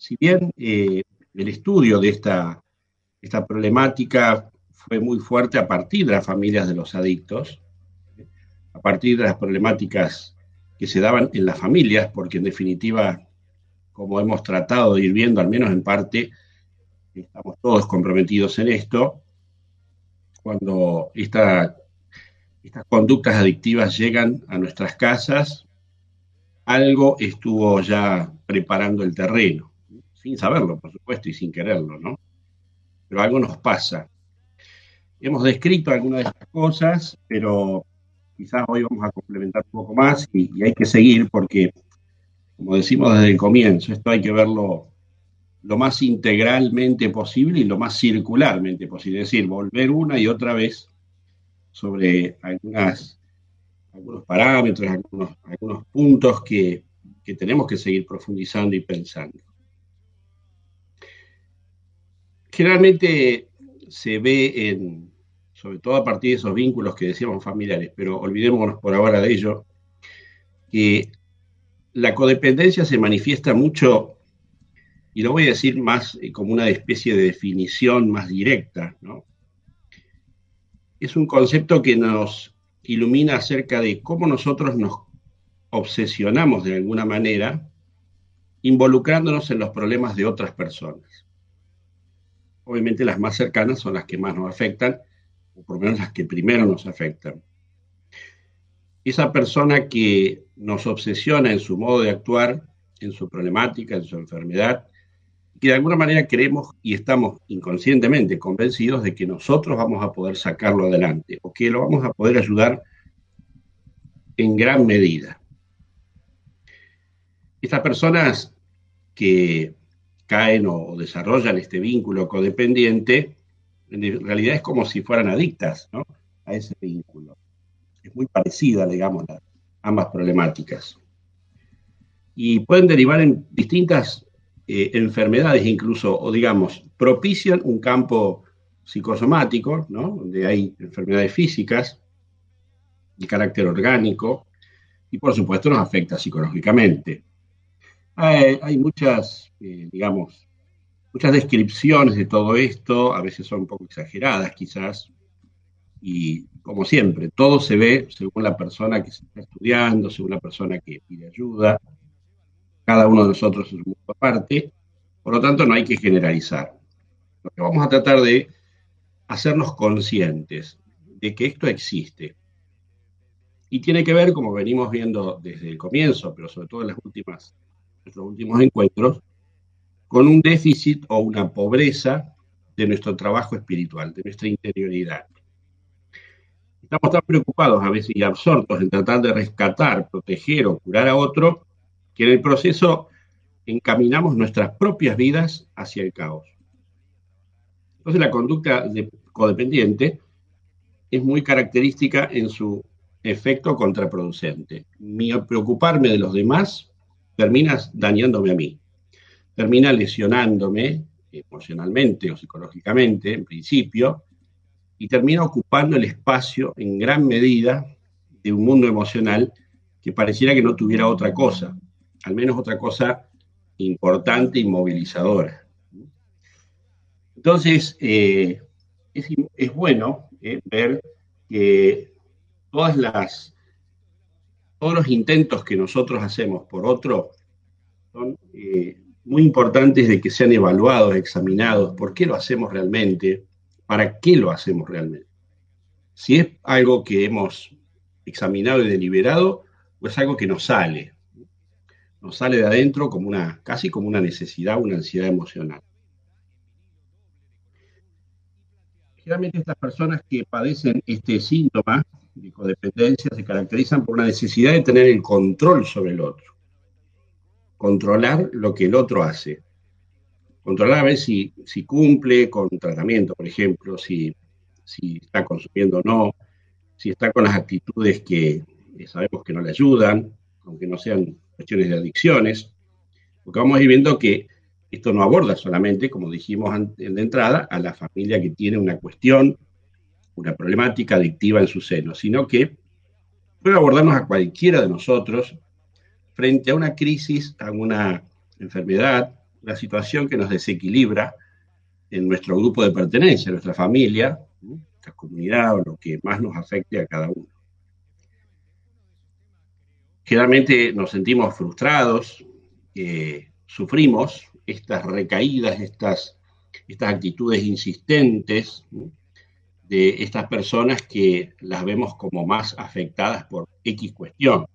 si bien el estudio de esta problemática fue muy fuerte a partir de las familias de los adictos, a partir de las problemáticas que se daban en las familias, porque en definitiva, como hemos tratado de ir viendo, al menos en parte, estamos todos comprometidos en esto, cuando estas conductas adictivas llegan a nuestras casas, algo estuvo ya preparando el terreno, sin saberlo, por supuesto, y sin quererlo, ¿no? Pero algo nos pasa. Hemos descrito algunas de estas cosas, pero quizás hoy vamos a complementar un poco más y hay que seguir porque, como decimos desde el comienzo, esto hay que verlo lo más integralmente posible y lo más circularmente posible, es decir, volver una y otra vez sobre algunos parámetros, algunos puntos que tenemos que seguir profundizando y pensando. Generalmente se ve sobre todo a partir de esos vínculos que decíamos familiares, pero olvidémonos por ahora de ello, que la codependencia se manifiesta mucho, y lo voy a decir más como una especie de definición más directa, ¿no? Es un concepto que nos ilumina acerca de cómo nosotros nos obsesionamos de alguna manera involucrándonos en los problemas de otras personas. Obviamente las más cercanas son las que más nos afectan, o por lo menos las que primero nos afectan. Esa persona que nos obsesiona en su modo de actuar, en su problemática, en su enfermedad, que de alguna manera creemos y estamos inconscientemente convencidos de que nosotros vamos a poder sacarlo adelante o que lo vamos a poder ayudar en gran medida. Estas personas que caen o desarrollan este vínculo codependiente, en realidad es como si fueran adictas, ¿no?, a ese vínculo. Es muy parecida, digamos, a ambas problemáticas. Y pueden derivar en distintas enfermedades incluso, o digamos, propician un campo psicosomático, ¿no?, donde hay enfermedades físicas de carácter orgánico, y por supuesto nos afecta psicológicamente. Hay muchas, digamos, muchas descripciones de todo esto, a veces son un poco exageradas quizás, y como siempre, todo se ve según la persona que se está estudiando, según la persona que pide ayuda, cada uno de nosotros es un mundo aparte, por lo tanto no hay que generalizar. Lo que vamos a tratar de hacernos conscientes de que esto existe. Y tiene que ver, como venimos viendo desde el comienzo, pero sobre todo en nuestros últimos encuentros, con un déficit o una pobreza de nuestro trabajo espiritual, de nuestra interioridad. Estamos tan preocupados a veces y absortos en tratar de rescatar, proteger o curar a otro, que en el proceso encaminamos nuestras propias vidas hacia el caos. Entonces la conducta codependiente es muy característica en su efecto contraproducente. Mi preocuparme de los demás termina dañándome a mí, termina lesionándome emocionalmente o psicológicamente, en principio, y termina ocupando el espacio en gran medida de un mundo emocional que pareciera que no tuviera otra cosa, al menos otra cosa importante y movilizadora. Entonces, es bueno ver que todos los intentos que nosotros hacemos por otro son muy importantes de que sean evaluados, examinados, por qué lo hacemos realmente, para qué lo hacemos realmente. Si es algo que hemos examinado y deliberado, o es algo que nos sale de adentro casi como una necesidad, una ansiedad emocional. Generalmente estas personas que padecen este síntoma de codependencia se caracterizan por una necesidad de tener el control sobre el otro, controlar lo que el otro hace, controlar a ver si cumple con tratamiento, por ejemplo, si está consumiendo o no, si está con las actitudes que sabemos que no le ayudan, aunque no sean cuestiones de adicciones, porque vamos a ir viendo que esto no aborda solamente, como dijimos de entrada, a la familia que tiene una cuestión, una problemática adictiva en su seno, sino que puede abordarnos a cualquiera de nosotros frente a una crisis, a una enfermedad, una situación que nos desequilibra en nuestro grupo de pertenencia, en nuestra familia, nuestra comunidad o lo que más nos afecte a cada uno. Generalmente nos sentimos frustrados, sufrimos estas recaídas, estas actitudes insistentes, ¿no?, de estas personas que las vemos como más afectadas por X cuestión.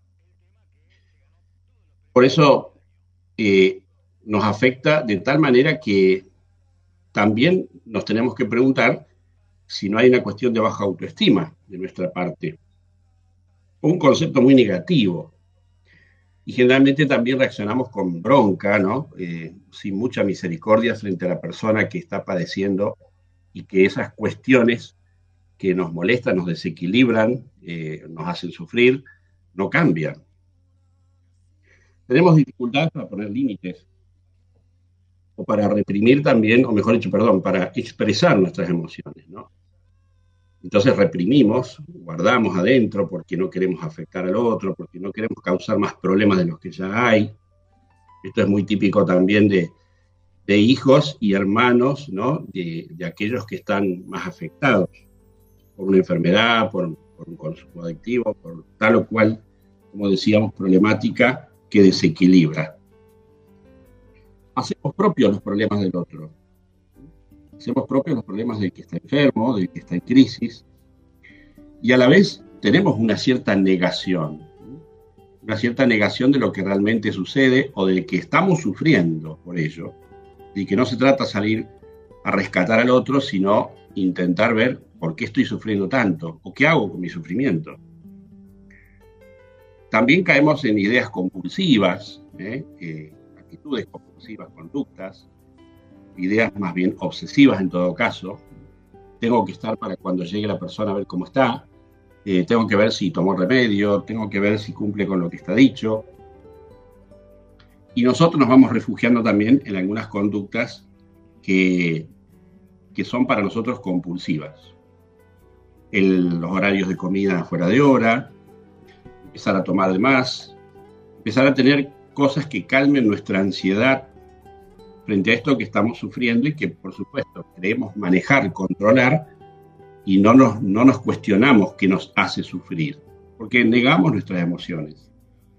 Por eso nos afecta de tal manera que también nos tenemos que preguntar si no hay una cuestión de baja autoestima de nuestra parte, un concepto muy negativo. Y generalmente también reaccionamos con bronca, ¿no? Sin mucha misericordia frente a la persona que está padeciendo y que esas cuestiones que nos molestan, nos desequilibran, nos hacen sufrir, no cambian. Tenemos dificultades para poner límites o para reprimir también, o mejor dicho, perdón, para expresar nuestras emociones, ¿no? Entonces reprimimos, guardamos adentro porque no queremos afectar al otro, porque no queremos causar más problemas de los que ya hay. Esto es muy típico también de hijos y hermanos, ¿no?, de aquellos que están más afectados por una enfermedad, por un consumo adictivo, por tal o cual, como decíamos, problemática que desequilibra. Hacemos propios los problemas del otro. Hacemos propios los problemas del que está enfermo, del que está en crisis, y a la vez tenemos una cierta negación de lo que realmente sucede o del que estamos sufriendo por ello, y que no se trata de salir a rescatar al otro, sino intentar ver por qué estoy sufriendo tanto o qué hago con mi sufrimiento. También caemos en ideas compulsivas, actitudes compulsivas, conductas, ideas más bien obsesivas en todo caso. Tengo que estar para cuando llegue la persona a ver cómo está, tengo que ver si tomó remedio, tengo que ver si cumple con lo que está dicho. Y nosotros nos vamos refugiando también en algunas conductas que son para nosotros compulsivas. Los horarios de comida fuera de hora, empezar a tomar de más, empezar a tener cosas que calmen nuestra ansiedad frente a esto que estamos sufriendo y que, por supuesto, queremos manejar, controlar, y no nos cuestionamos qué nos hace sufrir, porque negamos nuestras emociones.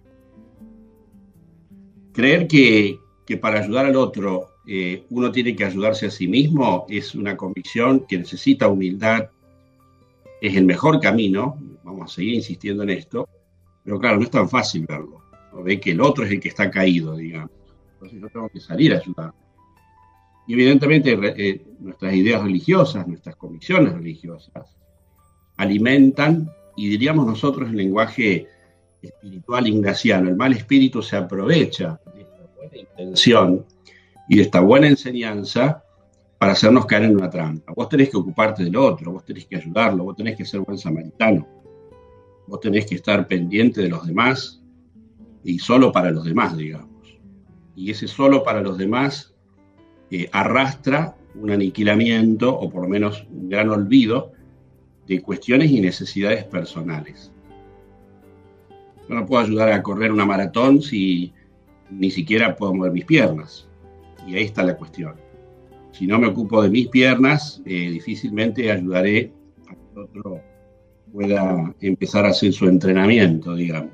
Creer que para ayudar al otro uno tiene que ayudarse a sí mismo es una convicción que necesita humildad, es el mejor camino, vamos a seguir insistiendo en esto, pero claro, no es tan fácil verlo, ¿no? Ve que el otro es el que está caído, digamos, entonces yo tengo que salir a ayudar. Y evidentemente nuestras ideas religiosas, nuestras convicciones religiosas, alimentan, y diríamos nosotros en lenguaje espiritual ignaciano, el mal espíritu se aprovecha de esta buena intención y de esta buena enseñanza para hacernos caer en una trampa. Vos tenés que ocuparte del otro, vos tenés que ayudarlo, vos tenés que ser buen samaritano, vos tenés que estar pendiente de los demás y solo para los demás, digamos. Y ese solo para los demás arrastra un aniquilamiento o por lo menos un gran olvido de cuestiones y necesidades personales. Yo no puedo ayudar a correr una maratón si ni siquiera puedo mover mis piernas. Y ahí está la cuestión. Si no me ocupo de mis piernas, difícilmente ayudaré a que otro pueda empezar a hacer su entrenamiento, digamos.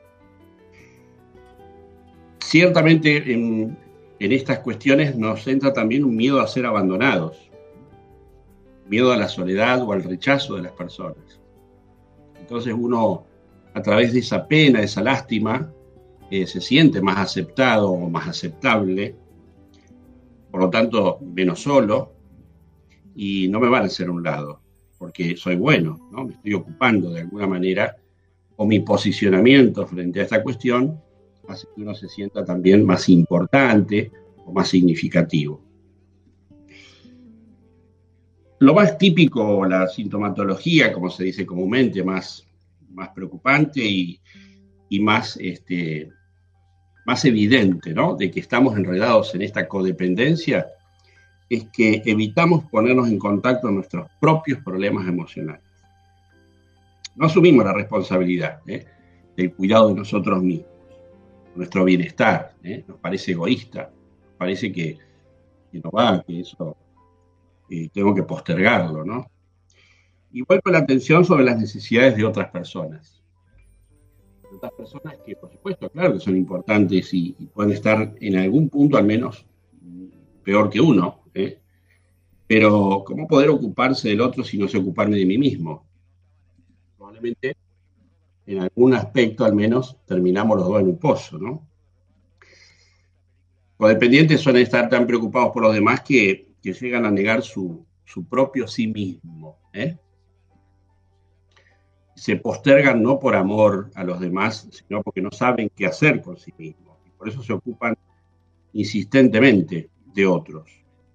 Ciertamente en estas cuestiones nos entra también un miedo a ser abandonados, miedo a la soledad o al rechazo de las personas. Entonces uno, a través de esa pena, de esa lástima, se siente más aceptado o más aceptable, por lo tanto menos solo, y no me van a hacer a un lado, porque soy bueno, ¿no? Me estoy ocupando de alguna manera, o mi posicionamiento frente a esta cuestión hace que uno se sienta también más importante o más significativo. Lo más típico, la sintomatología, como se dice comúnmente, más preocupante y más evidente, ¿no?, de que estamos enredados en esta codependencia, es que evitamos ponernos en contacto con nuestros propios problemas emocionales. No asumimos la responsabilidad del cuidado de nosotros mismos, nuestro bienestar, nos parece egoísta. parece que no va, que eso tengo que postergarlo, ¿no? Igual con la atención sobre las necesidades de otras personas. Otras personas que, por supuesto, claro que son importantes y pueden estar en algún punto al menos peor que uno, ¿eh? Pero ¿cómo poder ocuparse del otro si no sé ocuparme de mí mismo? Probablemente en algún aspecto al menos terminamos los dos en un pozo, ¿no? Codependientes suelen estar tan preocupados por los demás que llegan a negar su propio sí mismo, ¿eh? Se postergan no por amor a los demás, sino porque no saben qué hacer con sí mismos. Y por eso se ocupan insistentemente de otros.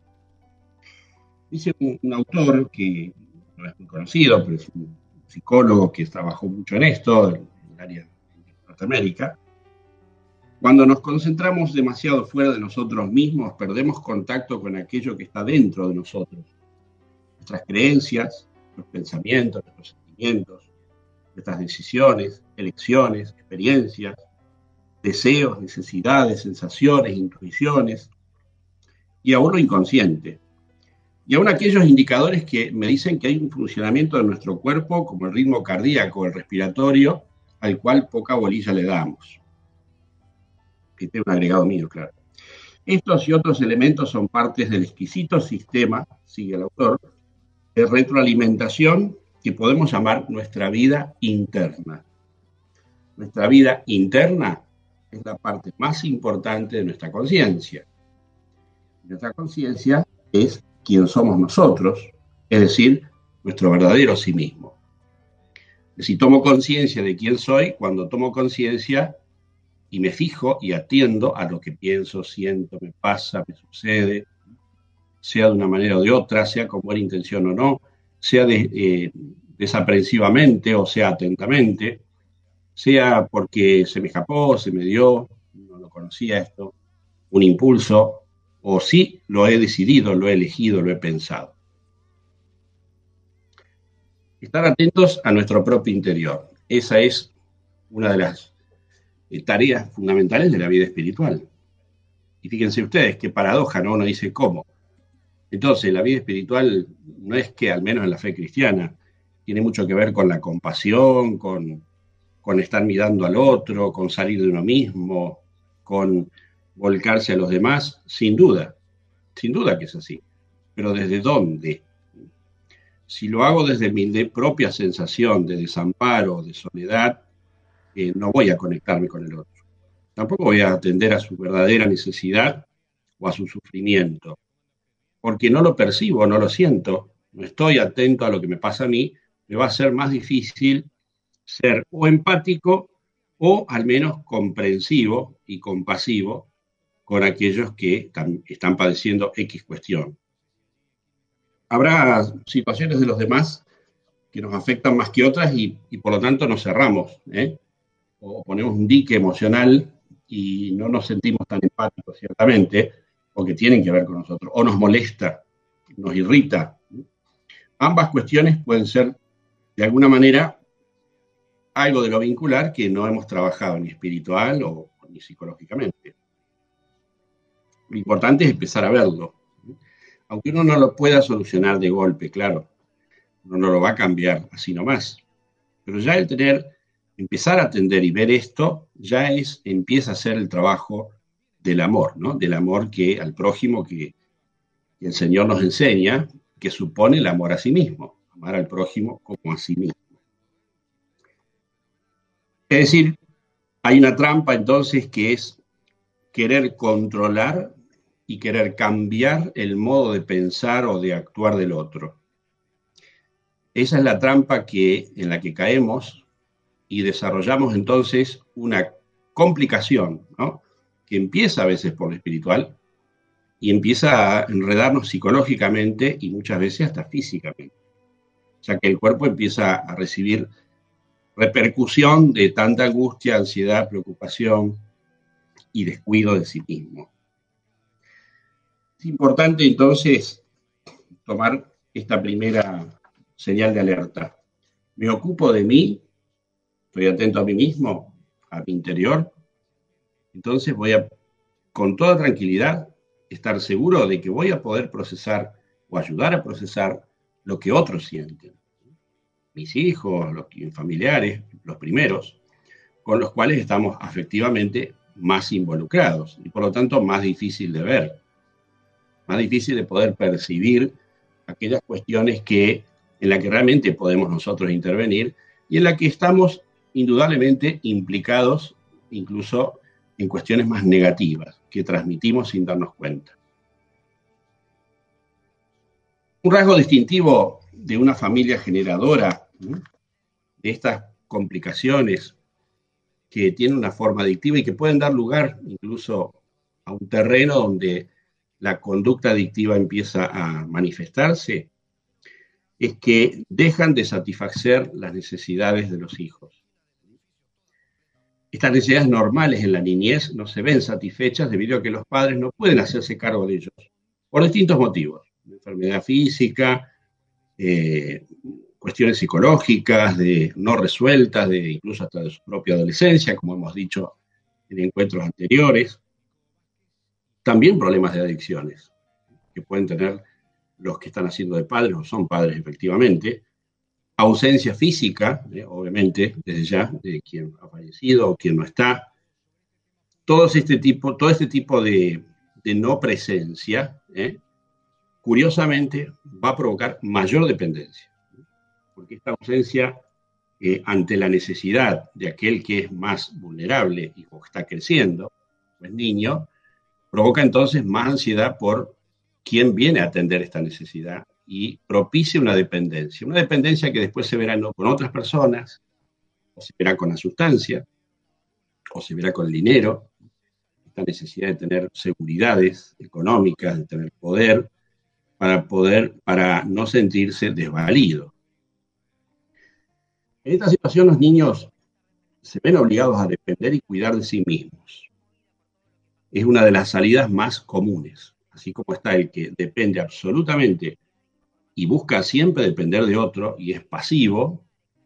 Dice un autor que no es muy conocido, pero es un psicólogo que trabajó mucho en esto, en el área de Norteamérica. Cuando nos concentramos demasiado fuera de nosotros mismos, perdemos contacto con aquello que está dentro de nosotros. Nuestras creencias, nuestros pensamientos, nuestros sentimientos, nuestras decisiones, elecciones, experiencias, deseos, necesidades, sensaciones, intuiciones, y aún lo inconsciente. Y aún aquellos indicadores que me dicen que hay un funcionamiento de nuestro cuerpo, como el ritmo cardíaco, el respiratorio, al cual poca bolilla le damos. Este es un agregado mío, claro. Estos y otros elementos son partes del exquisito sistema, sigue el autor, de retroalimentación que podemos llamar nuestra vida interna. Nuestra vida interna es la parte más importante de nuestra conciencia. Nuestra conciencia es quién somos nosotros, es decir, nuestro verdadero sí mismo. Si tomo conciencia de quién soy, cuando tomo conciencia y me fijo y atiendo a lo que pienso, siento, me pasa, me sucede, sea de una manera o de otra, sea con buena intención o no, sea desaprensivamente o sea atentamente, sea porque se me escapó, se me dio, no lo conocía esto, un impulso, o sí lo he decidido, lo he elegido, lo he pensado. Estar atentos a nuestro propio interior. Esa es una de las tareas fundamentales de la vida espiritual. Y fíjense ustedes, qué paradoja, ¿no? Uno dice, ¿cómo? Entonces, la vida espiritual no es que, al menos en la fe cristiana, tiene mucho que ver con la compasión, con estar mirando al otro, con salir de uno mismo, con volcarse a los demás, sin duda que es así. Pero ¿desde dónde? Si lo hago desde mi propia sensación de desamparo, de soledad, no voy a conectarme con el otro. Tampoco voy a atender a su verdadera necesidad o a su sufrimiento, porque no lo percibo, no lo siento, no estoy atento a lo que me pasa a mí, me va a ser más difícil ser o empático o al menos comprensivo y compasivo con aquellos que están padeciendo X cuestión. Habrá situaciones de los demás que nos afectan más que otras y por lo tanto nos cerramos, ¿eh? O ponemos un dique emocional y no nos sentimos tan empáticos, ciertamente, porque tienen que ver con nosotros, o nos molesta, nos irrita. Ambas cuestiones pueden ser, de alguna manera, algo de lo vincular que no hemos trabajado ni espiritual o ni psicológicamente. Lo importante es empezar a verlo. Aunque uno no lo pueda solucionar de golpe, claro, uno no lo va a cambiar así nomás. Pero ya el empezar a atender y ver esto, empieza a ser el trabajo del amor, ¿no? Del amor que al prójimo que el Señor nos enseña, que supone el amor a sí mismo, amar al prójimo como a sí mismo. Es decir, hay una trampa entonces que es querer controlar y querer cambiar el modo de pensar o de actuar del otro. Esa es la trampa en la que caemos y desarrollamos entonces una complicación, ¿no? Que empieza a veces por lo espiritual y empieza a enredarnos psicológicamente y muchas veces hasta físicamente. O sea que el cuerpo empieza a recibir repercusión de tanta angustia, ansiedad, preocupación y descuido de sí mismo. Es importante entonces tomar esta primera señal de alerta. ¿Me ocupo de mí? ¿Estoy atento a mí mismo, a mi interior? Entonces voy a, con toda tranquilidad, estar seguro de que voy a poder procesar o ayudar a procesar lo que otros sienten. Mis hijos, mis familiares, los primeros, con los cuales estamos afectivamente más involucrados y por lo tanto más difícil de ver, más difícil de poder percibir aquellas cuestiones en las que realmente podemos nosotros intervenir y en la que estamos indudablemente implicados incluso en cuestiones más negativas que transmitimos sin darnos cuenta. Un rasgo distintivo de una familia generadora, ¿no?, de estas complicaciones que tienen una forma adictiva y que pueden dar lugar incluso a un terreno donde la conducta adictiva empieza a manifestarse, es que dejan de satisfacer las necesidades de los hijos. Estas necesidades normales en la niñez no se ven satisfechas debido a que los padres no pueden hacerse cargo de ellos, por distintos motivos: enfermedad física, cuestiones psicológicas, de no resueltas, incluso hasta de su propia adolescencia, como hemos dicho en encuentros anteriores. También problemas de adicciones que pueden tener los que están haciendo de padres o son padres efectivamente. Ausencia física, obviamente, desde ya, de quien ha fallecido o quien no está. Todo este tipo de no presencia, curiosamente, va a provocar mayor dependencia. Porque esta ausencia ante la necesidad de aquel que es más vulnerable y que está creciendo, pues niño, provoca entonces más ansiedad por quién viene a atender esta necesidad y propicia una dependencia que después se verá no con otras personas, o se verá con la sustancia, o se verá con el dinero, esta necesidad de tener seguridades económicas, de tener poder, para no sentirse desvalido. En esta situación los niños se ven obligados a depender y cuidar de sí mismos. Es una de las salidas más comunes, así como está el que depende absolutamente y busca siempre depender de otro y es pasivo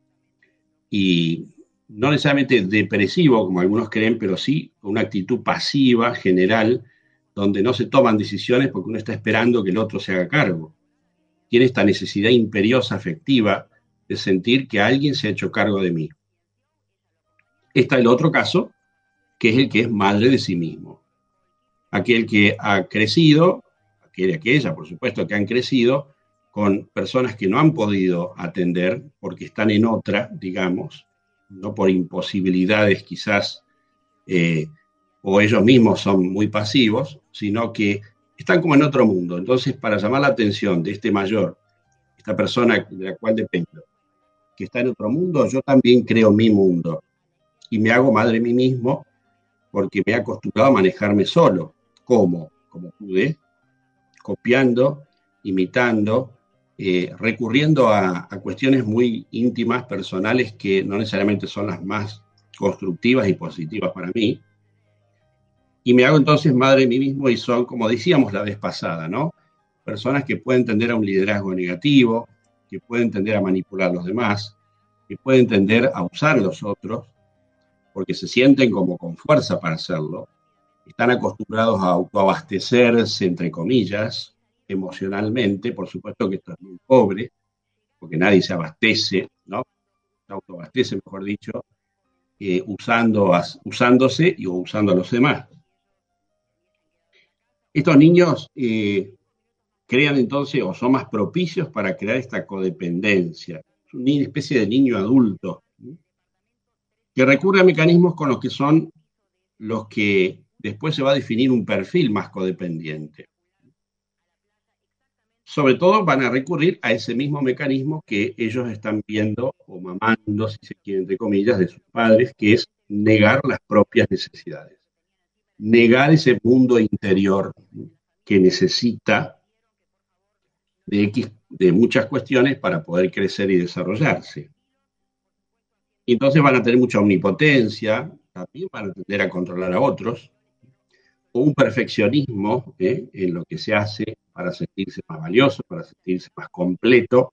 y no necesariamente depresivo, como algunos creen, pero sí con una actitud pasiva general, donde no se toman decisiones porque uno está esperando que el otro se haga cargo. Tiene esta necesidad imperiosa afectiva de sentir que alguien se ha hecho cargo de mí. Está el otro caso, que es el que es madre de sí mismo. Aquel que ha crecido, aquel y aquella, por supuesto, que han crecido con personas que no han podido atender porque están en otra, digamos, no por imposibilidades quizás, o ellos mismos son muy pasivos, sino que están como en otro mundo. Entonces, para llamar la atención de este mayor, esta persona de la cual dependo, que está en otro mundo, yo también creo mi mundo y me hago madre de mí mismo porque me he acostumbrado a manejarme solo. ¿Cómo? Como pude, copiando, imitando, recurriendo a cuestiones muy íntimas, personales, que no necesariamente son las más constructivas y positivas para mí. Y me hago entonces madre de mí mismo y son, como decíamos la vez pasada, ¿no?, personas que pueden tender a un liderazgo negativo, que pueden tender a manipular a los demás, que pueden tender a usar a los otros, porque se sienten como con fuerza para hacerlo. Están acostumbrados a autoabastecerse, entre comillas, emocionalmente. Por supuesto que esto es muy pobre, porque nadie se abastece, ¿no? Se autoabastece, mejor dicho, usándose o usando a los demás. Estos niños crean entonces, o son más propicios para crear esta codependencia. Es una especie de niño adulto, ¿sí?, que recurre a mecanismos con los que son los que después se va a definir un perfil más codependiente. Sobre todo van a recurrir a ese mismo mecanismo que ellos están viendo o mamando, si se quiere, entre comillas, de sus padres, que es negar las propias necesidades. Negar ese mundo interior que necesita de muchas cuestiones para poder crecer y desarrollarse. Y entonces van a tener mucha omnipotencia, también van a tender a controlar a otros, o un perfeccionismo en lo que se hace para sentirse más valioso, para sentirse más completo.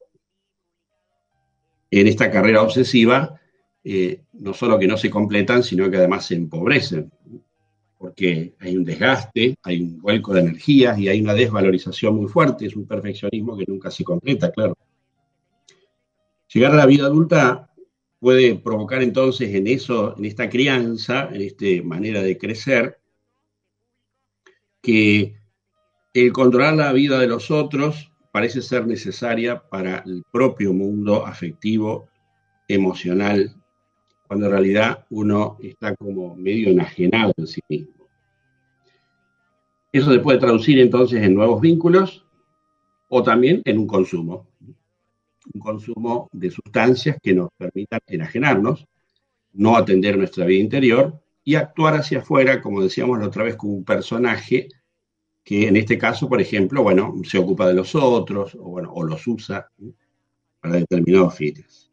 En esta carrera obsesiva, no solo que no se completan, sino que además se empobrecen, porque hay un desgaste, hay un vuelco de energías y hay una desvalorización muy fuerte, es un perfeccionismo que nunca se completa, claro. Llegar a la vida adulta puede provocar entonces en eso, en esta crianza, en esta manera de crecer, que el controlar la vida de los otros parece ser necesaria para el propio mundo afectivo, emocional, cuando en realidad uno está como medio enajenado en sí mismo. Eso se puede traducir entonces en nuevos vínculos o también en un consumo de sustancias que nos permitan enajenarnos, no atender nuestra vida interior y actuar hacia afuera, como decíamos la otra vez, como un personaje que en este caso, por ejemplo, bueno, se ocupa de los otros o, bueno, o los usa para determinados fines.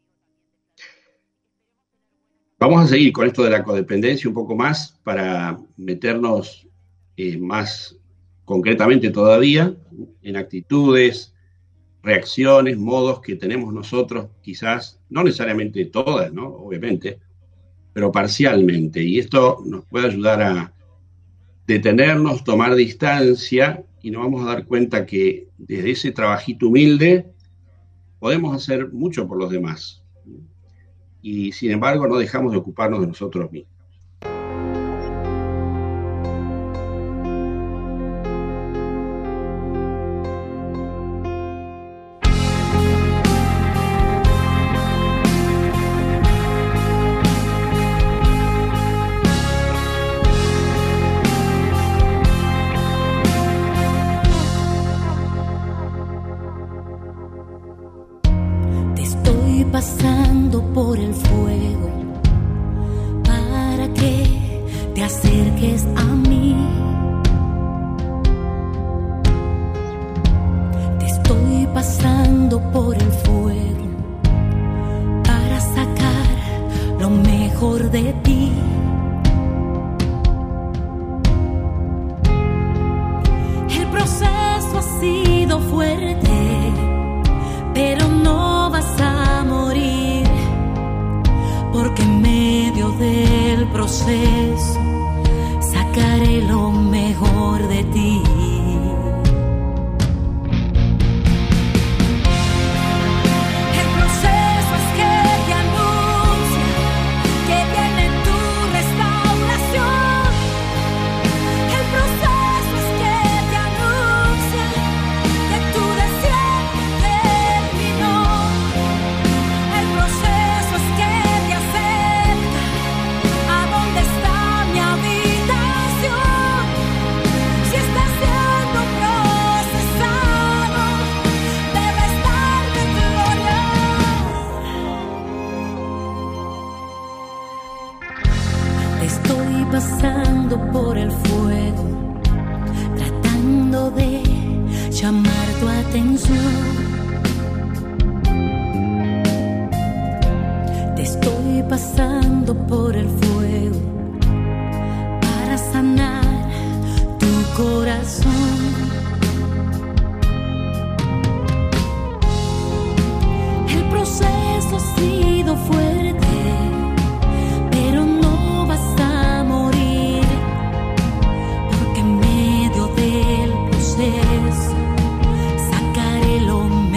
Vamos a seguir con esto de la codependencia un poco más para meternos más concretamente todavía en actitudes, reacciones, modos que tenemos nosotros, quizás, no necesariamente todas, ¿no? Obviamente, pero parcialmente. Y esto nos puede ayudar a detenernos, tomar distancia y nos vamos a dar cuenta que desde ese trabajito humilde podemos hacer mucho por los demás. Y sin embargo no dejamos de ocuparnos de nosotros mismos. Pasando por el fuego para que te acerques a mí. Te estoy pasando por el fuego para sacar lo mejor de ti. El proceso ha sido fuerte, pero no vas a morir, porque en medio del proceso sacaré lo mejor de ti. El proceso es que te anuncia que viene tu restauración. El proceso es que te anuncia que tu desierto terminó. El proceso es que te acerca a donde está mi habitación. Si estás siendo procesado, debes darme gloria. Estoy pasando por el fuego, tratando de llamar tu atención. Te estoy pasando por el fuego para sanar tu corazón. El proceso ha sido fuerte, pero no vas a morir, porque en medio del proceso sacaré lo mejor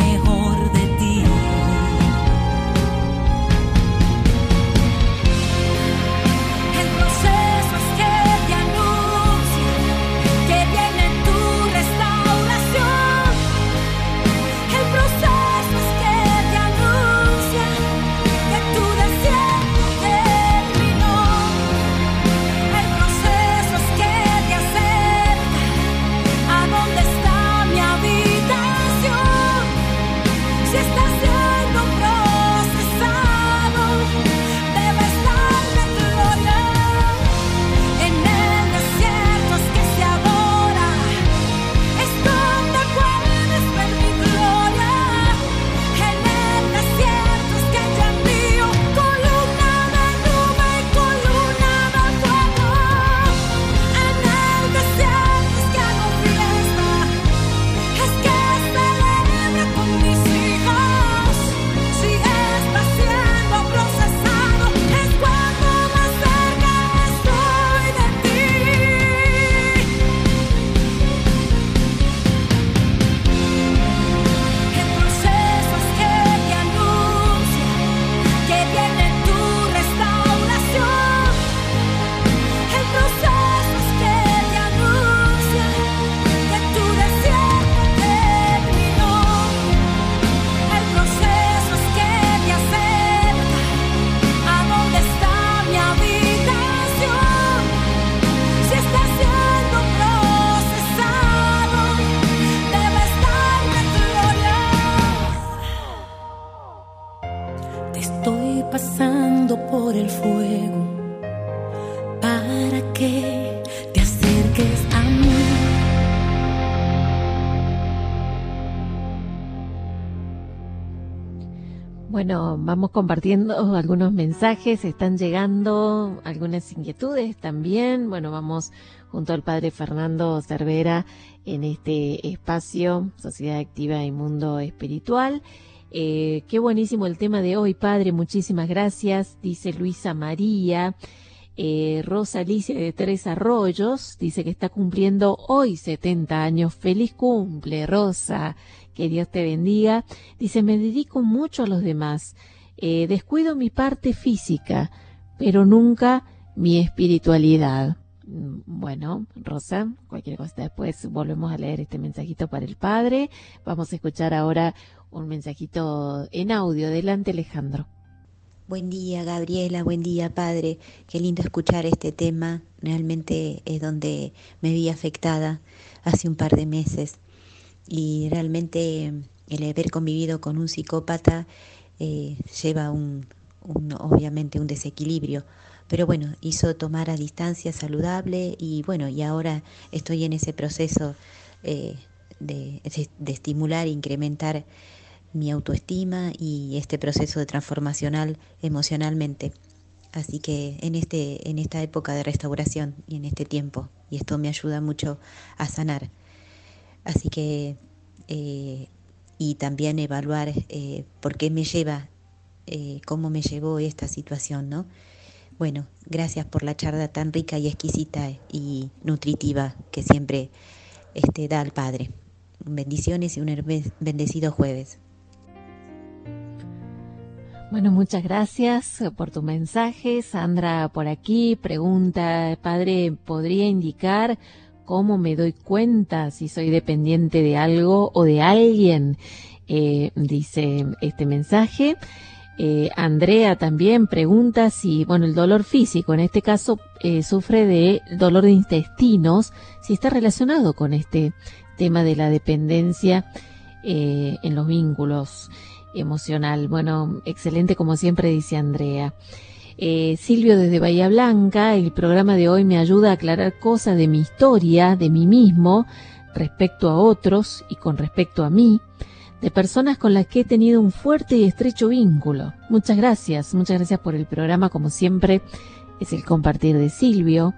pasando por el fuego para que te acerques a mí. Bueno, vamos compartiendo algunos mensajes, están llegando algunas inquietudes también. Bueno, vamos junto al padre Fernando Cervera en este espacio, Sociedad Activa y Mundo Espiritual. Qué buenísimo el tema de hoy, padre, muchísimas gracias, dice Luisa María. Rosa Alicia de Tres Arroyos dice que está cumpliendo hoy 70 años. Feliz cumple, Rosa, que Dios te bendiga. Dice, me dedico mucho a los demás, descuido mi parte física, pero nunca mi espiritualidad. Bueno, Rosa, cualquier cosa después volvemos a leer este mensajito para el padre. Vamos a escuchar ahora un mensajito en audio. Adelante, Alejandro. Buen día, Gabriela, buen día, padre. Qué lindo escuchar este tema. Realmente es donde me vi afectada hace un par de meses. Y realmente el haber convivido con un psicópata lleva obviamente un desequilibrio. Pero bueno, hizo tomar a distancia saludable y bueno, y ahora estoy en ese proceso de estimular e incrementar mi autoestima y este proceso de transformacional emocionalmente. Así que en esta época de restauración y en este tiempo, y esto me ayuda mucho a sanar. Así que, y también evaluar por qué me lleva, cómo me llevó esta situación, ¿no? Bueno, gracias por la charla tan rica y exquisita y nutritiva que siempre da el Padre. Bendiciones y un bendecido jueves. Bueno, muchas gracias por tu mensaje. Sandra por aquí pregunta, padre, ¿podría indicar cómo me doy cuenta si soy dependiente de algo o de alguien? Dice este mensaje. Andrea también pregunta si, bueno, el dolor físico, en este caso sufre de dolor de intestinos, si está relacionado con este tema de la dependencia en los vínculos emocional. Bueno, excelente como siempre, dice Andrea. Silvio desde Bahía Blanca, el programa de hoy me ayuda a aclarar cosas de mi historia, de mí mismo, respecto a otros y con respecto a mí, de personas con las que he tenido un fuerte y estrecho vínculo. Muchas gracias por el programa, como siempre, es el compartir de Silvio.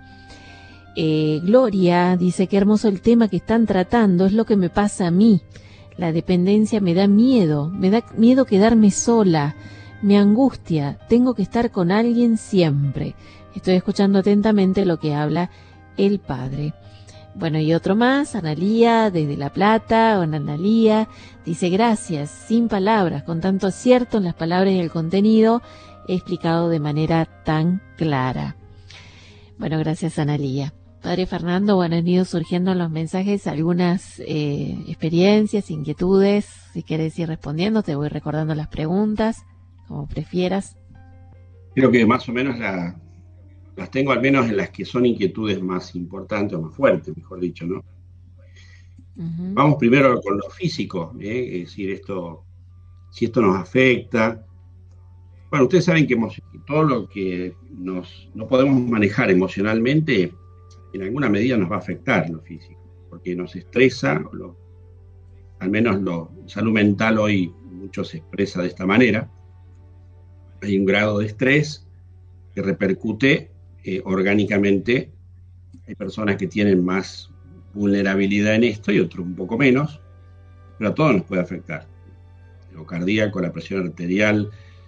Gloria dice, qué hermoso el tema que están tratando, es lo que me pasa a mí. La dependencia me da miedo quedarme sola, me angustia, tengo que estar con alguien siempre. Estoy escuchando atentamente lo que habla el padre. Bueno, y otro más, Analía, desde La Plata, Analía, dice, gracias, sin palabras, con tanto acierto en las palabras y el contenido, he explicado de manera tan clara. Bueno, gracias, Analía. Padre Fernando, bueno, han ido surgiendo en los mensajes algunas experiencias, inquietudes. Si querés ir respondiendo, te voy recordando las preguntas, como prefieras. Creo que más o menos las tengo, al menos en las que son inquietudes más importantes o más fuertes, mejor dicho, ¿no? Uh-huh. Vamos primero con lo físico, es decir, si esto nos afecta. Bueno, ustedes saben que todo lo que no podemos manejar emocionalmente, en alguna medida nos va a afectar lo físico, porque nos estresa, al menos salud mental hoy mucho se expresa de esta manera. Hay un grado de estrés que repercute orgánicamente. Hay personas que tienen más vulnerabilidad en esto y otros un poco menos, pero a todos nos puede afectar. Lo cardíaco, la presión arterial,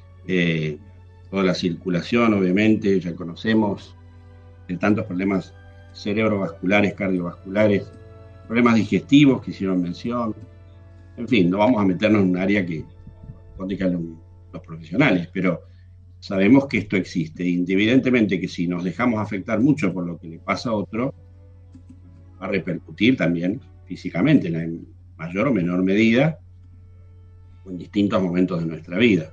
toda la circulación, obviamente, ya conocemos de tantos problemas cerebrovasculares, cardiovasculares, problemas digestivos que hicieron mención. En fin, no vamos a meternos en un área que corresponde los profesionales, pero sabemos que esto existe. Y evidentemente que si nos dejamos afectar mucho por lo que le pasa a otro, va a repercutir también físicamente, en mayor o menor medida, o en distintos momentos de nuestra vida.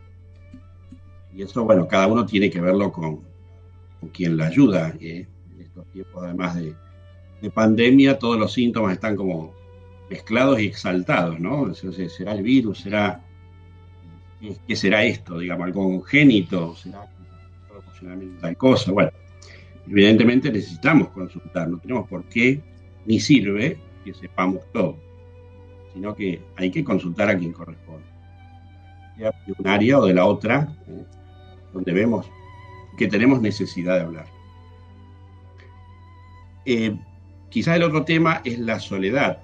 Y eso, bueno, cada uno tiene que verlo con quien lo ayuda. En estos tiempos, además de pandemia, todos los síntomas están como mezclados y exaltados, ¿no? Entonces, será el virus, será ¿qué será esto? Digamos, algo congénito, ¿será emocionalmente tal cosa? Bueno, evidentemente necesitamos consultar, no tenemos por qué, ni sirve que sepamos todo, sino que hay que consultar a quien corresponde, sea de un área o de la otra, donde vemos que tenemos necesidad de hablar. Quizás el otro tema es la soledad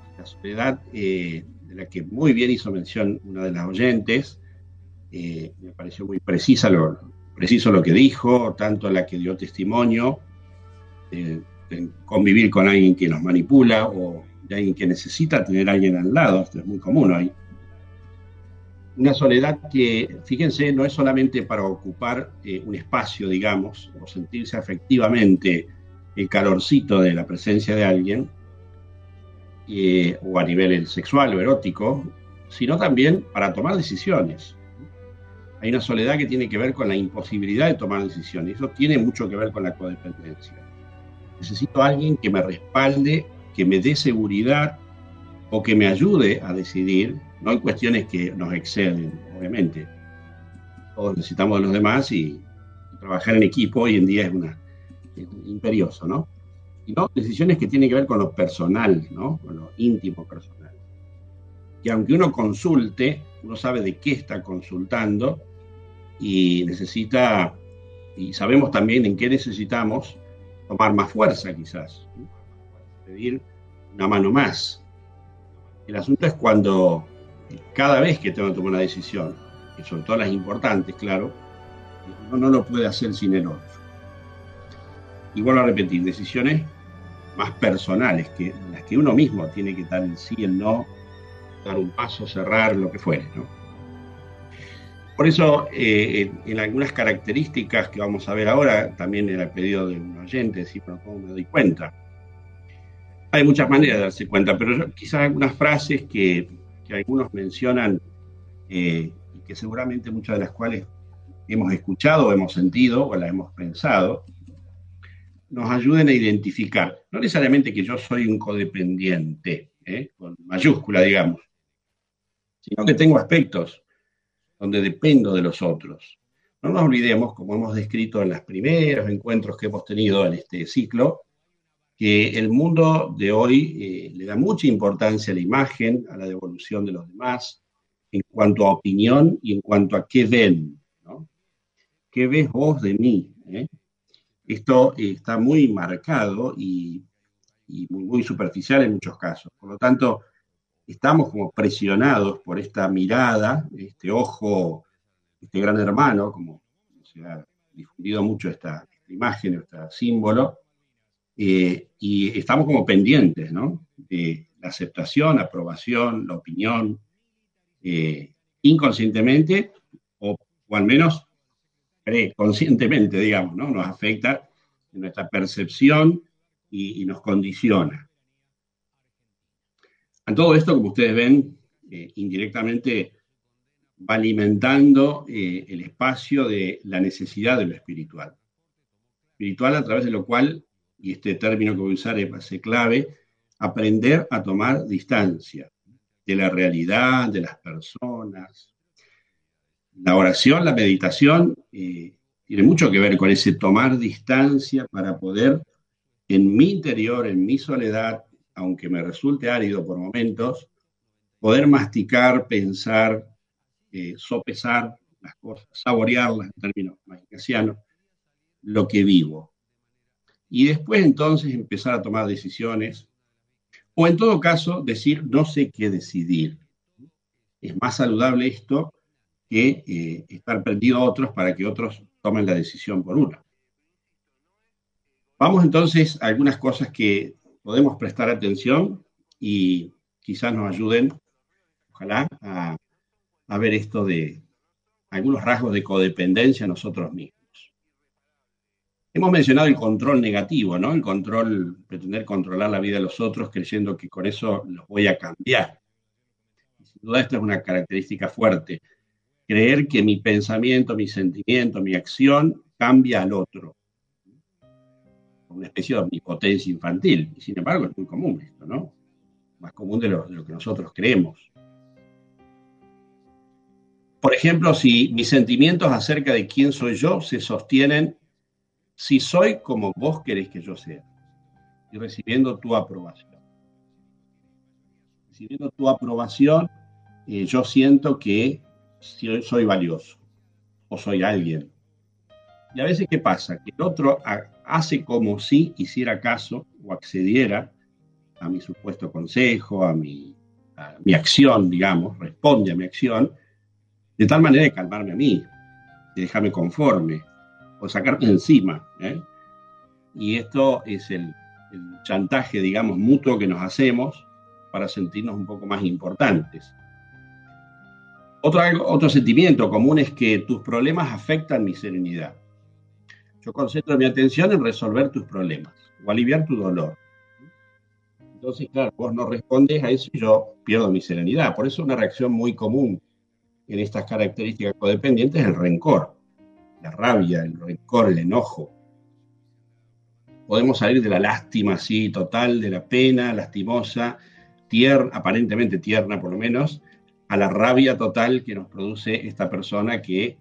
de la que muy bien hizo mención una de las oyentes. Me pareció muy preciso lo que dijo, tanto la que dio testimonio, de convivir con alguien que nos manipula o de alguien que necesita tener a alguien al lado. Esto es muy común hoy. Una soledad que, fíjense, no es solamente para ocupar un espacio, digamos, o sentirse afectivamente el calorcito de la presencia de alguien, o a nivel sexual o erótico, sino también para tomar decisiones. Hay una soledad que tiene que ver con la imposibilidad de tomar decisiones. Eso tiene mucho que ver con la codependencia. Necesito a alguien que me respalde, que me dé seguridad o que me ayude a decidir, no en cuestiones que nos exceden, obviamente. Todos necesitamos de los demás y trabajar en equipo hoy en día es imperioso, ¿no? Y no decisiones que tienen que ver con lo personal, ¿no? Con lo íntimo personal. Y aunque uno consulte, uno sabe de qué está consultando y necesita, y sabemos también en qué necesitamos tomar más fuerza quizás, ¿sí? Pedir una mano más. El asunto es cuando cada vez que tengo que tomar una decisión, que sobre todo las importantes, claro, uno no lo puede hacer sin el otro. Y vuelvo a repetir, decisiones más personales, que las que uno mismo tiene que dar el sí, el no, dar un paso, cerrar, lo que fuere, ¿no? Por eso, en algunas características que vamos a ver ahora, también era el pedido de un oyente, decir, bueno, ¿cómo me doy cuenta? Hay muchas maneras de darse cuenta, pero quizás algunas frases que algunos mencionan, y que seguramente muchas de las cuales hemos escuchado, o hemos sentido, o las hemos pensado, nos ayuden a identificar, no necesariamente que yo soy un codependiente, con mayúscula, digamos, sino que tengo aspectos donde dependo de los otros. No nos olvidemos, como hemos descrito en los primeros encuentros que hemos tenido en este ciclo, que el mundo de hoy le da mucha importancia a la imagen, a la devolución de los demás, en cuanto a opinión y en cuanto a qué ven, ¿no? ¿Qué ves vos de mí? Esto está muy marcado y muy, muy superficial en muchos casos. Por lo tanto, estamos como presionados por esta mirada, este ojo, este gran hermano, como se ha difundido mucho esta imagen, este símbolo, y estamos como pendientes, ¿no? De la aceptación, aprobación, la opinión, inconscientemente, o al menos conscientemente, digamos, ¿no? Nos afecta en nuestra percepción y nos condiciona. En todo esto, como ustedes ven, indirectamente va alimentando el espacio de la necesidad de lo espiritual. Espiritual a través de lo cual, y este término que voy a usar es clave, aprender a tomar distancia de la realidad, de las personas. La oración, la meditación, tiene mucho que ver con ese tomar distancia para poder, en mi interior, en mi soledad, aunque me resulte árido por momentos, poder masticar, pensar, sopesar las cosas, saborearlas en términos más ignacianos, lo que vivo. Y después entonces empezar a tomar decisiones, o en todo caso decir, no sé qué decidir. Es más saludable esto que estar prendido a otros para que otros tomen la decisión por uno. Vamos entonces a algunas cosas que podemos prestar atención y quizás nos ayuden, ojalá, a ver esto de algunos rasgos de codependencia en nosotros mismos. Hemos mencionado el control negativo, ¿no? El pretender controlar la vida de los otros creyendo que con eso los voy a cambiar. Y sin duda esta es una característica fuerte. Creer que mi pensamiento, mi sentimiento, mi acción cambia al otro. Una especie de omnipotencia infantil. Y sin embargo es muy común esto, ¿no? Más común de lo que nosotros creemos. Por ejemplo, si mis sentimientos acerca de quién soy yo se sostienen si soy como vos querés que yo sea, y recibiendo tu aprobación. Recibiendo tu aprobación, yo siento que soy valioso o soy alguien. Y a veces, ¿qué pasa? Que el otro hace como si hiciera caso o accediera a mi supuesto consejo, a mi acción, digamos, responde a mi acción, de tal manera de calmarme a mí, de dejarme conforme, o sacarme encima. Y esto es el chantaje, digamos, mutuo que nos hacemos para sentirnos un poco más importantes. Otro sentimiento común es que tus problemas afectan mi serenidad. Yo concentro mi atención en resolver tus problemas o aliviar tu dolor. Entonces, claro, vos no respondes a eso y yo pierdo mi serenidad. Por eso una reacción muy común en estas características codependientes es el rencor, la rabia, el rencor, el enojo. Podemos salir de la lástima así total, de la pena lastimosa, aparentemente tierna por lo menos, a la rabia total que nos produce esta persona que,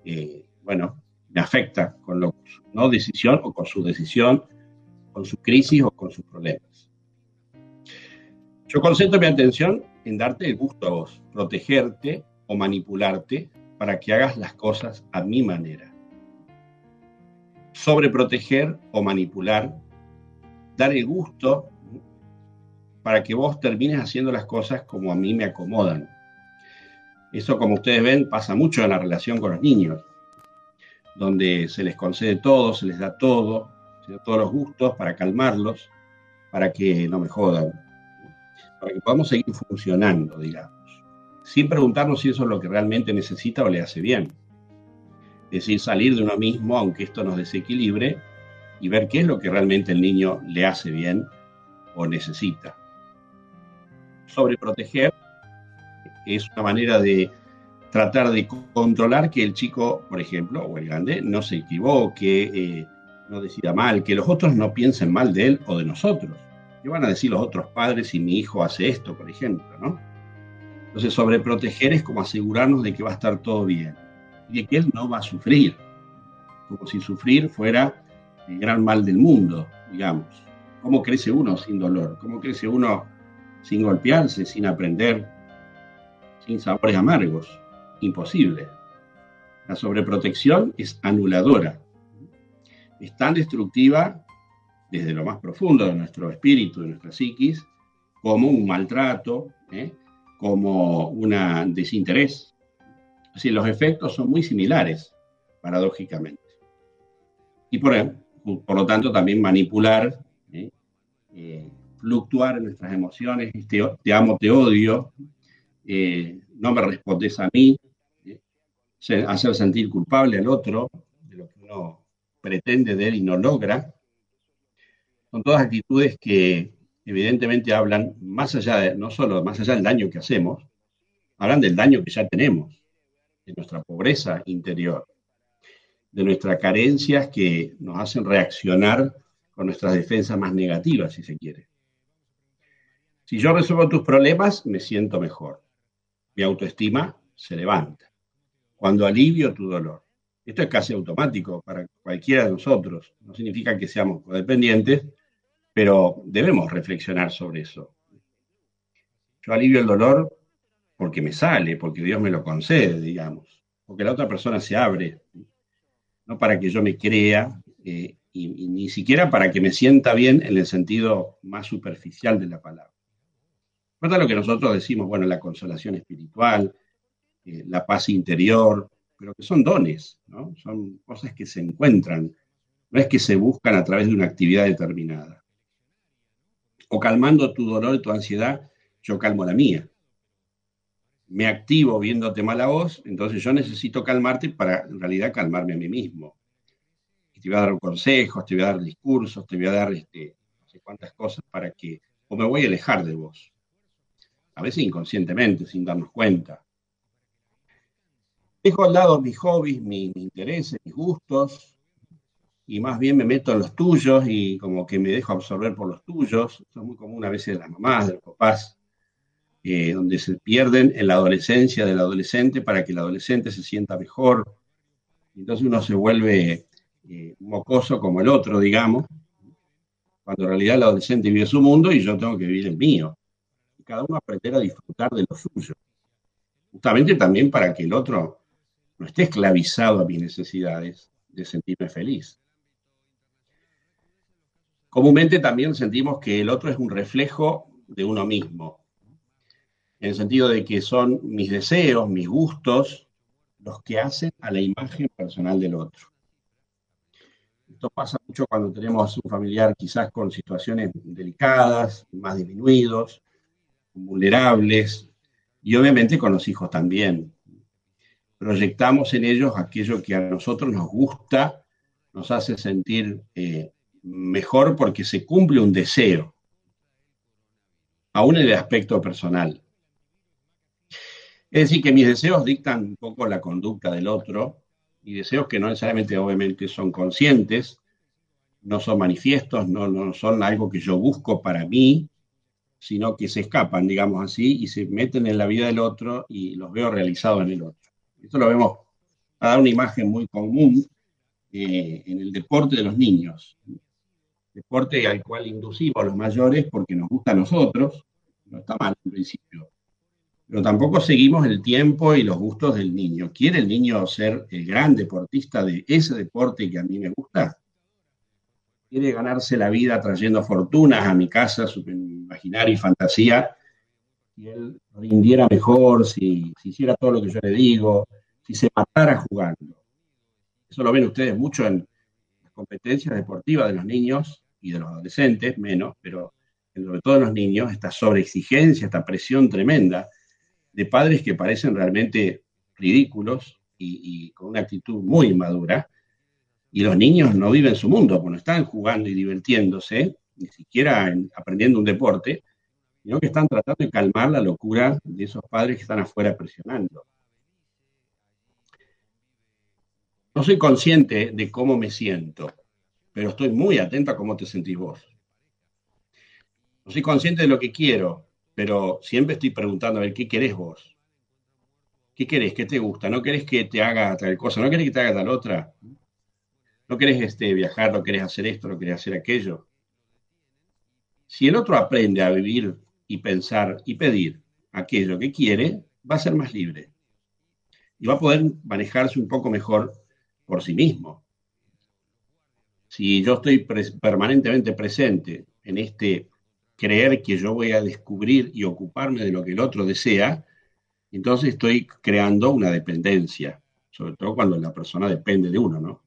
me afecta con su no decisión o con su decisión, con su crisis o con sus problemas. Yo concentro mi atención en darte el gusto a vos, protegerte o manipularte para que hagas las cosas a mi manera. Sobreproteger o manipular, dar el gusto para que vos termines haciendo las cosas como a mí me acomodan. Eso, como ustedes ven, pasa mucho en la relación con los niños, donde se les concede todo, se les da todo, se da todos los gustos para calmarlos, para que no me jodan, para que podamos seguir funcionando, digamos, sin preguntarnos si eso es lo que realmente necesita o le hace bien. Es decir, salir de uno mismo, aunque esto nos desequilibre, y ver qué es lo que realmente el niño le hace bien o necesita. Sobreproteger es una manera de tratar de controlar que el chico, por ejemplo, o el grande, no se equivoque, no decida mal, que los otros no piensen mal de él o de nosotros. ¿Qué van a decir los otros padres si mi hijo hace esto, por ejemplo, ¿no? Entonces, sobreproteger es como asegurarnos de que va a estar todo bien y de que él no va a sufrir, como si sufrir fuera el gran mal del mundo, digamos. ¿Cómo crece uno sin dolor? ¿Cómo crece uno sin golpearse, sin aprender, sin sabores amargos? Imposible. La sobreprotección es anuladora. Es tan destructiva desde lo más profundo de nuestro espíritu, de nuestra psiquis, como un maltrato, como un desinterés. Así, los efectos son muy similares, paradójicamente. Y por lo tanto también manipular, fluctuar en nuestras emociones, te amo, te odio, no me respondes a mí, hacer sentir culpable al otro de lo que uno pretende de él y no logra. Son todas actitudes que evidentemente hablan no solo más allá del daño que hacemos, hablan del daño que ya tenemos, de nuestra pobreza interior, de nuestras carencias que nos hacen reaccionar con nuestras defensas más negativas, si se quiere. Si yo resuelvo tus problemas, me siento mejor. Mi autoestima se levanta. Cuando alivio tu dolor. Esto es casi automático para cualquiera de nosotros. No significa que seamos codependientes, pero debemos reflexionar sobre eso. Yo alivio el dolor porque me sale, porque Dios me lo concede, digamos. Porque la otra persona se abre. No para que yo me crea, y ni siquiera para que me sienta bien en el sentido más superficial de la palabra. ¿Verdad lo que nosotros decimos? Bueno, la consolación espiritual, la paz interior, pero que son dones, ¿no? Son cosas que se encuentran, no es que se buscan a través de una actividad determinada. O calmando tu dolor y tu ansiedad, yo calmo la mía. Me activo viéndote mal a vos, entonces yo necesito calmarte para en realidad calmarme a mí mismo. Y te voy a dar consejos, te voy a dar discursos, te voy a dar no sé cuántas cosas para que, o me voy a alejar de vos. A veces inconscientemente, sin darnos cuenta. Dejo al lado mis hobbies, mis intereses, mis gustos, y más bien me meto en los tuyos y como que me dejo absorber por los tuyos. Eso es muy común a veces de las mamás, de los papás. donde se pierden en la adolescencia del adolescente para que el adolescente se sienta mejor. Entonces uno se vuelve mocoso como el otro, digamos, cuando en realidad el adolescente vive su mundo y yo tengo que vivir el mío. Y cada uno aprender a disfrutar de lo suyo. Justamente también para que el otro no esté esclavizado a mis necesidades de sentirme feliz. Comúnmente también sentimos que el otro es un reflejo de uno mismo, en el sentido de que son mis deseos, mis gustos, los que hacen a la imagen personal del otro. Esto pasa mucho cuando tenemos un familiar quizás con situaciones delicadas, más disminuidos, vulnerables, y obviamente con los hijos también. Proyectamos en ellos aquello que a nosotros nos gusta, nos hace sentir mejor porque se cumple un deseo, aún en el aspecto personal. Es decir, que mis deseos dictan un poco la conducta del otro, y deseos que no necesariamente, obviamente, son conscientes, no son manifiestos, no son algo que yo busco para mí, sino que se escapan, digamos así, y se meten en la vida del otro y los veo realizados en el otro. Esto lo vemos, a dar una imagen muy común en el deporte de los niños. Deporte al cual inducimos a los mayores porque nos gusta a nosotros, no está mal en principio. Pero tampoco seguimos el tiempo y los gustos del niño. ¿Quiere el niño ser el gran deportista de ese deporte que a mí me gusta? ¿Quiere ganarse la vida trayendo fortunas a mi casa, su imaginario y fantasía? Si él rindiera mejor, si hiciera todo lo que yo le digo, si se matara jugando. Eso lo ven ustedes mucho en las competencias deportivas de los niños y de los adolescentes, menos, pero sobre todo en los niños, esta sobreexigencia, esta presión tremenda de padres que parecen realmente ridículos y con una actitud muy inmadura, y los niños no viven su mundo, porque no están jugando y divirtiéndose, ni siquiera aprendiendo un deporte, sino que están tratando de calmar la locura de esos padres que están afuera presionando. No soy consciente de cómo me siento, pero estoy muy atento a cómo te sentís vos. No soy consciente de lo que quiero, pero siempre estoy preguntando, a ver, ¿qué querés vos? ¿Qué querés? ¿Qué te gusta? ¿No querés que te haga tal cosa? ¿No querés que te haga tal otra? ¿No querés viajar? ¿No querés hacer esto? ¿No querés hacer aquello? Si el otro aprende a vivir y pensar y pedir aquello que quiere, va a ser más libre. Y va a poder manejarse un poco mejor por sí mismo. Si yo estoy permanentemente presente en este creer que yo voy a descubrir y ocuparme de lo que el otro desea, entonces estoy creando una dependencia, sobre todo cuando la persona depende de uno, ¿no?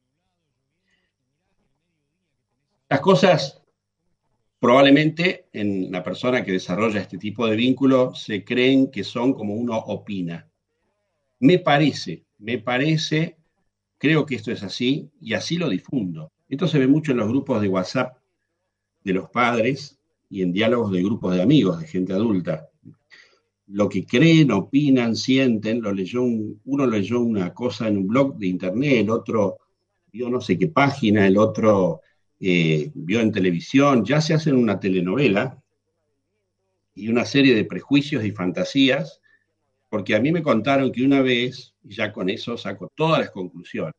Las cosas probablemente en la persona que desarrolla este tipo de vínculo se creen que son como uno opina. Me parece, creo que esto es así y así lo difundo. Esto se ve mucho en los grupos de WhatsApp de los padres y en diálogos de grupos de amigos, de gente adulta. Lo que creen, opinan, sienten, uno leyó una cosa en un blog de internet, el otro vio no sé qué página, el otro vio en televisión, ya se hacen una telenovela y una serie de prejuicios y fantasías, porque a mí me contaron que una vez, y ya con eso saco todas las conclusiones.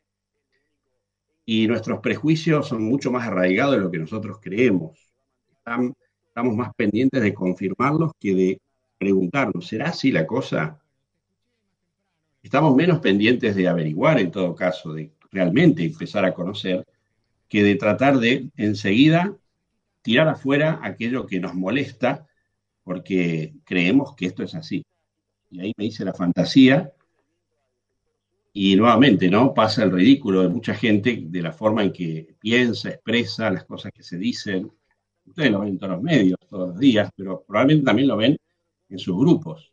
Y nuestros prejuicios son mucho más arraigados de lo que nosotros creemos. Estamos más pendientes de confirmarlos que de preguntarnos, ¿será así la cosa? Estamos menos pendientes de averiguar, en todo caso, de realmente empezar a conocer, que de tratar de enseguida tirar afuera aquello que nos molesta porque creemos que esto es así. Y ahí me dice la fantasía y nuevamente, ¿no? Pasa el ridículo de mucha gente de la forma en que piensa, expresa las cosas que se dicen. Ustedes lo ven en todos los medios, todos los días, pero probablemente también lo ven en sus grupos.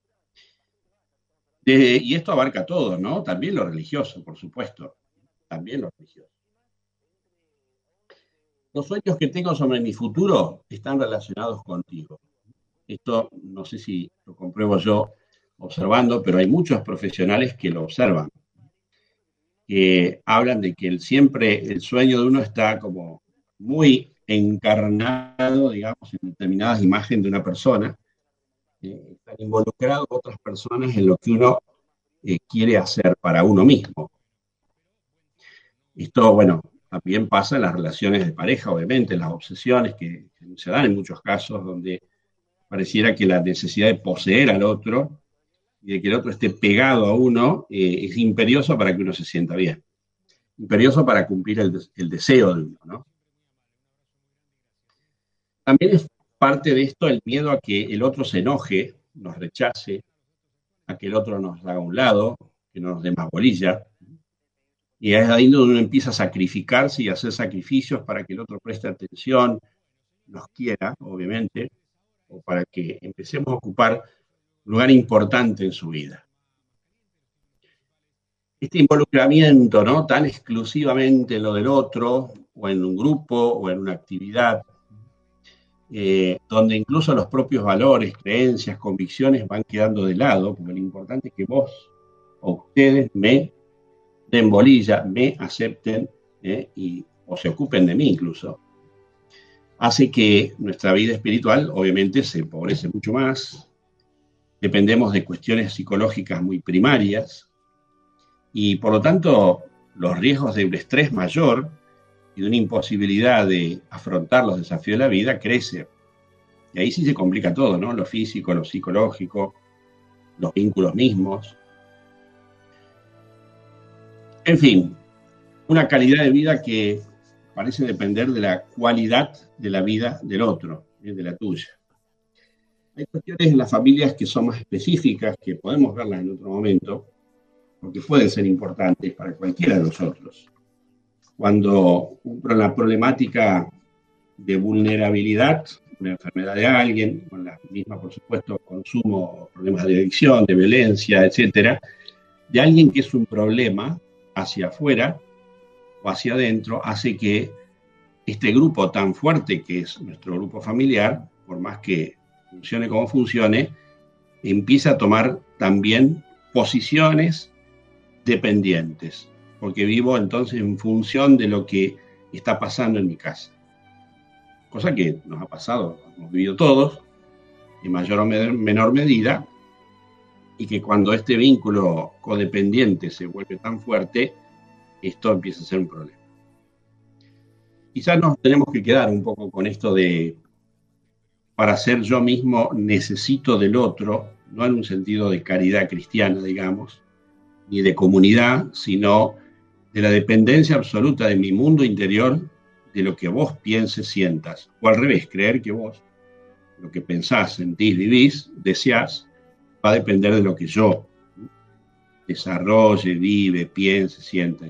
Y esto abarca todo, ¿no? También lo religioso, por supuesto. También lo religioso. Los sueños que tengo sobre mi futuro están relacionados contigo. Esto no sé si lo compruebo yo observando, pero hay muchos profesionales que lo observan, que hablan de que siempre el sueño de uno está como muy encarnado, digamos, en determinadas imágenes de una persona, involucrado a otras personas en lo que uno quiere hacer para uno mismo. Esto, bueno, también pasa en las relaciones de pareja, obviamente, en las obsesiones que se dan en muchos casos, donde pareciera que la necesidad de poseer al otro y de que el otro esté pegado a uno es imperioso para que uno se sienta bien. Imperioso para cumplir el deseo de uno, ¿no? También es parte de esto el miedo a que el otro se enoje, nos rechace, a que el otro nos haga a un lado, que no nos dé más bolilla. Y es ahí donde uno empieza a sacrificarse y a hacer sacrificios para que el otro preste atención, nos quiera, obviamente, o para que empecemos a ocupar un lugar importante en su vida. Este involucramiento, ¿no?, tan exclusivamente en lo del otro, o en un grupo, o en una actividad, donde incluso los propios valores, creencias, convicciones van quedando de lado, porque lo importante es que vos o ustedes me den bolilla, me acepten o se ocupen de mí incluso, hace que nuestra vida espiritual obviamente se empobrece mucho más, dependemos de cuestiones psicológicas muy primarias y por lo tanto los riesgos de un estrés mayor y de una imposibilidad de afrontar los desafíos de la vida crece. Y ahí sí se complica todo, ¿no? Lo físico, lo psicológico, los vínculos mismos. En fin, una calidad de vida que parece depender de la cualidad de la vida del otro, de la tuya. Hay cuestiones en las familias que son más específicas, que podemos verlas en otro momento, porque pueden ser importantes para cualquiera de nosotros. Cuando la problemática de vulnerabilidad, una enfermedad de alguien, con la misma, por supuesto, consumo, problemas de adicción, de violencia, etcétera, de alguien que es un problema hacia afuera o hacia adentro, hace que este grupo tan fuerte que es nuestro grupo familiar, por más que funcione como funcione, empieza a tomar también posiciones dependientes, porque vivo entonces en función de lo que está pasando en mi casa. Cosa que nos ha pasado, hemos vivido todos, en mayor o menor medida, y que cuando este vínculo codependiente se vuelve tan fuerte, esto empieza a ser un problema. Quizás nos tenemos que quedar un poco con esto de, para ser yo mismo necesito del otro, no en un sentido de caridad cristiana, digamos, ni de comunidad, sino de la dependencia absoluta de mi mundo interior, de lo que vos pienses, sientas, o al revés, creer que vos, lo que pensás, sentís, vivís, deseás, va a depender de lo que yo desarrolle, vive, piense, sienta.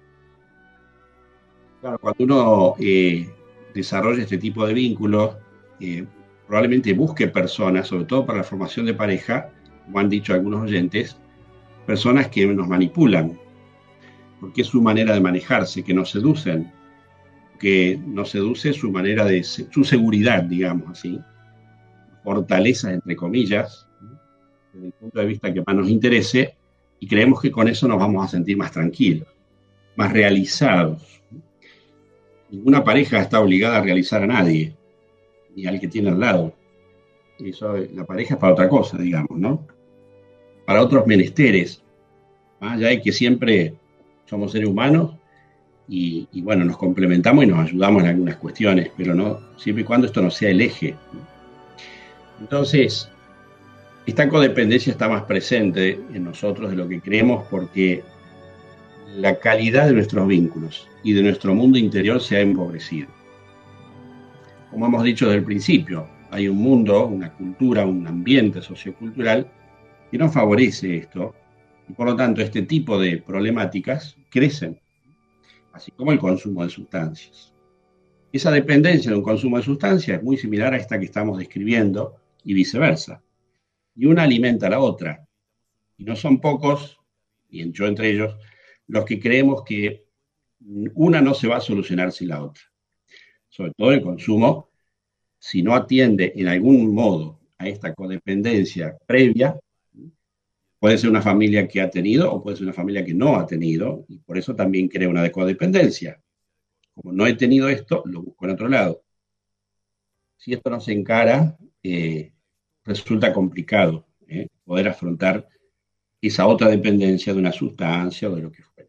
Claro, cuando uno desarrolla este tipo de vínculos, probablemente busque personas, sobre todo para la formación de pareja, como han dicho algunos oyentes, personas que nos manipulan, porque es su manera de manejarse, que nos seducen, que nos seduce su manera de, su seguridad, digamos así, fortalezas, entre comillas, desde el punto de vista que más nos interese, y creemos que con eso nos vamos a sentir más tranquilos, más realizados. Ninguna pareja está obligada a realizar a nadie, ni al que tiene al lado. Eso, la pareja es para otra cosa, digamos, ¿no? Para otros menesteres. Ya hay que siempre somos seres humanos y bueno, nos complementamos y nos ayudamos en algunas cuestiones, pero no siempre y cuando esto no sea el eje. Entonces, esta codependencia está más presente en nosotros de lo que creemos porque la calidad de nuestros vínculos y de nuestro mundo interior se ha empobrecido. Como hemos dicho desde el principio, hay un mundo, una cultura, un ambiente sociocultural que no favorece esto y por lo tanto este tipo de problemáticas crecen, así como el consumo de sustancias. Esa dependencia de un consumo de sustancias es muy similar a esta que estamos describiendo y viceversa. Y una alimenta a la otra. Y no son pocos, y yo entre ellos, los que creemos que una no se va a solucionar sin la otra. Sobre todo el consumo, si no atiende en algún modo a esta codependencia previa, puede ser una familia que ha tenido o puede ser una familia que no ha tenido, y por eso también crea una codependencia. Como no he tenido esto, lo busco en otro lado. Si esto no se encara, resulta complicado poder afrontar esa otra dependencia de una sustancia o de lo que fuere.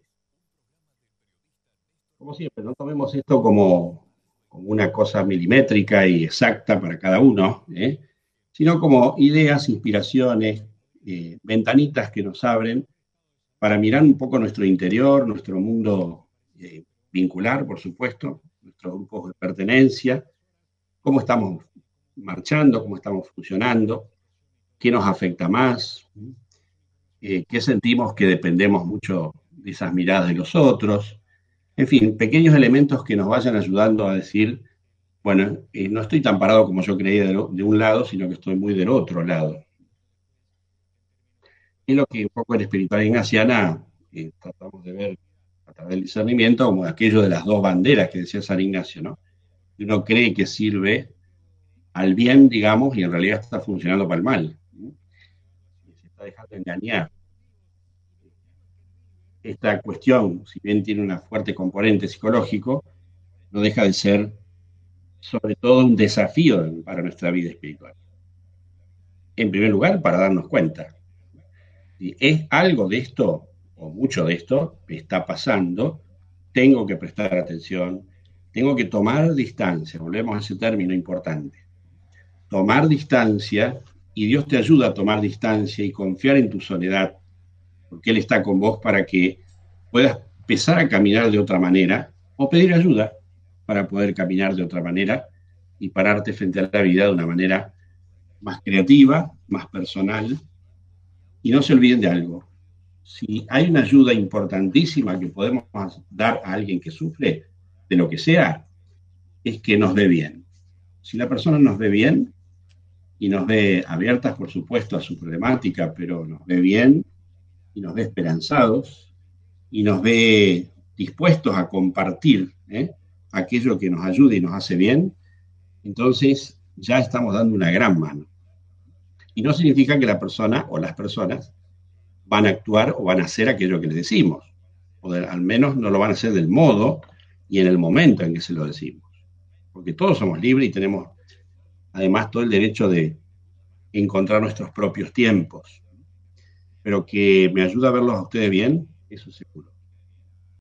Como siempre, no tomemos esto como una cosa milimétrica y exacta para cada uno, sino como ideas, inspiraciones, ventanitas que nos abren para mirar un poco nuestro interior, nuestro mundo vincular, por supuesto, nuestros grupos de pertenencia, cómo estamos marchando, cómo estamos funcionando, qué nos afecta más, qué sentimos que dependemos mucho de esas miradas de los otros. En fin, pequeños elementos que nos vayan ayudando a decir, bueno, no estoy tan parado como yo creía de un lado, sino que estoy muy del otro lado. Es lo que un poco en espiritualidad ignaciana tratamos de ver a través del discernimiento, como aquello de las dos banderas que decía San Ignacio, ¿no? Uno cree que sirve al bien, digamos, y en realidad está funcionando para el mal. Se está dejando engañar. Esta cuestión, si bien tiene un fuerte componente psicológico, no deja de ser sobre todo un desafío para nuestra vida espiritual. En primer lugar, para darnos cuenta. Si es algo de esto, o mucho de esto, me está pasando, tengo que prestar atención, tengo que tomar distancia, volvemos a ese término importante. Tomar distancia, y Dios te ayuda a tomar distancia y confiar en tu soledad, porque Él está con vos para que puedas empezar a caminar de otra manera o pedir ayuda para poder caminar de otra manera y pararte frente a la vida de una manera más creativa, más personal. Y no se olviden de algo. Si hay una ayuda importantísima que podemos dar a alguien que sufre de lo que sea, es que nos ve bien. Si la persona nos ve bien y nos ve abiertas, por supuesto, a su problemática, pero nos ve bien y nos ve esperanzados y nos ve dispuestos a compartir aquello que nos ayude y nos hace bien, entonces ya estamos dando una gran mano. Y no significa que la persona o las personas van a actuar o van a hacer aquello que les decimos, o al menos no lo van a hacer del modo y en el momento en que se lo decimos, porque todos somos libres y tenemos además todo el derecho de encontrar nuestros propios tiempos, pero que me ayuda a verlos a ustedes bien, eso seguro.